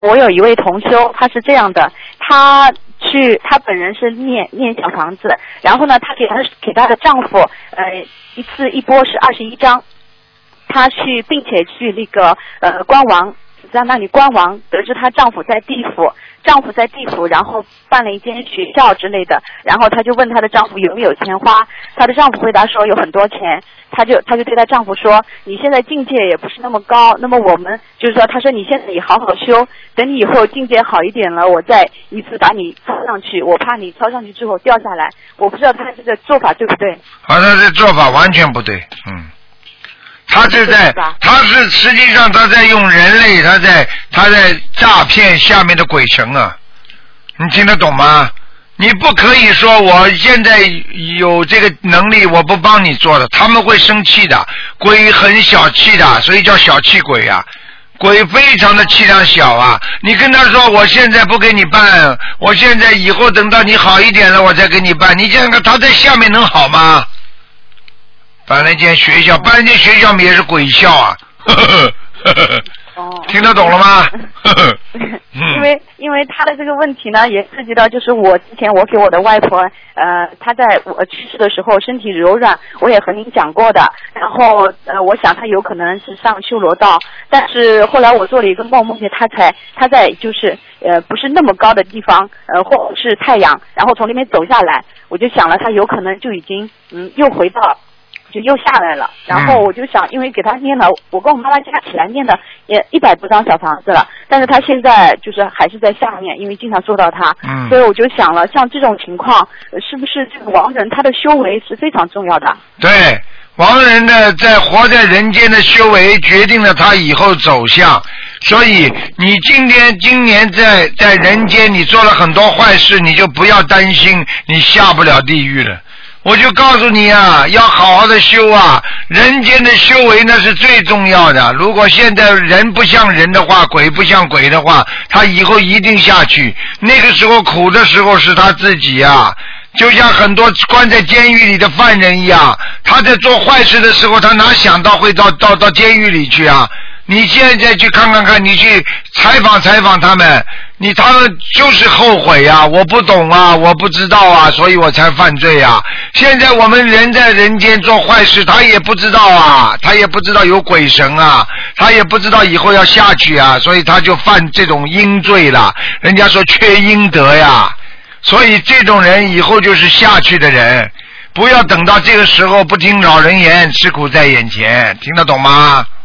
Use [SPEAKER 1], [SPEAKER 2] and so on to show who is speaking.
[SPEAKER 1] 我有一位同修，他是这样的，他本人是念小房子，然后呢，他给他的丈夫，一波是21张，他并且去那个官王在那里官王，得知她丈夫在地府，然后办了一间学校之类的，然后她就问她的丈夫有没有钱花，她的丈夫回答说有很多钱，她就对她丈夫说，你现在境界也不是那么高，那么我们就是说，她说你现在也好好修，等你以后境界好一点了，我再一次把你抄上去，我怕你抄上去之后掉下来，我不知道她这个做法对不对？
[SPEAKER 2] 他这做法完全不对，他是实际上他在用人类，他在诈骗下面的鬼神啊，你听得懂吗？你不可以说我现在有这个能力，我不帮你做的，他们会生气的。鬼很小气的，所以叫小气鬼啊。鬼非常的气量小啊，你跟他说我现在不给你办，我现在以后等到你好一点了我再给你办，你想想他在下面能好吗？办了一间学校也是鬼校啊，听得懂了吗？
[SPEAKER 1] 因为他的这个问题呢，也涉及到就是我之前我给我的外婆，她在我去世的时候身体柔软，我也和您讲过的。然后我想她有可能是上修罗道，但是后来我做了一个梦见她在就是不是那么高的地方，或者是太阳，然后从那边走下来，我就想了她有可能就已经又回到。就又下来了，然后我就想，因为给他念了，我跟我妈妈加起来念的也100多张小房子了，但是他现在就是还是在下面，因为经常做到他，所以我就想了，像这种情况，是不是这个亡人他的修为是非常重要的？
[SPEAKER 2] 对，亡人的活在人间的修为决定了他以后走向，所以你今年在人间你做了很多坏事，你就不要担心你下不了地狱了。我就告诉你啊，要好好的修啊，人间的修为那是最重要的。如果现在人不像人的话，鬼不像鬼的话，他以后一定下去。那个时候苦的时候是他自己啊，就像很多关在监狱里的犯人一样，他在做坏事的时候，他哪想到会到监狱里去啊？你现在去看，你去采访他们，他们就是后悔啊，我不懂啊，我不知道啊，所以我才犯罪啊。现在我们人在人间做坏事，他也不知道啊，他也不知道有鬼神啊，他也不知道以后要下去啊，所以他就犯这种阴罪了。人家说缺阴德呀，所以这种人以后就是下去的人，不要等到这个时候不听老人言，吃苦在眼前，听得懂吗？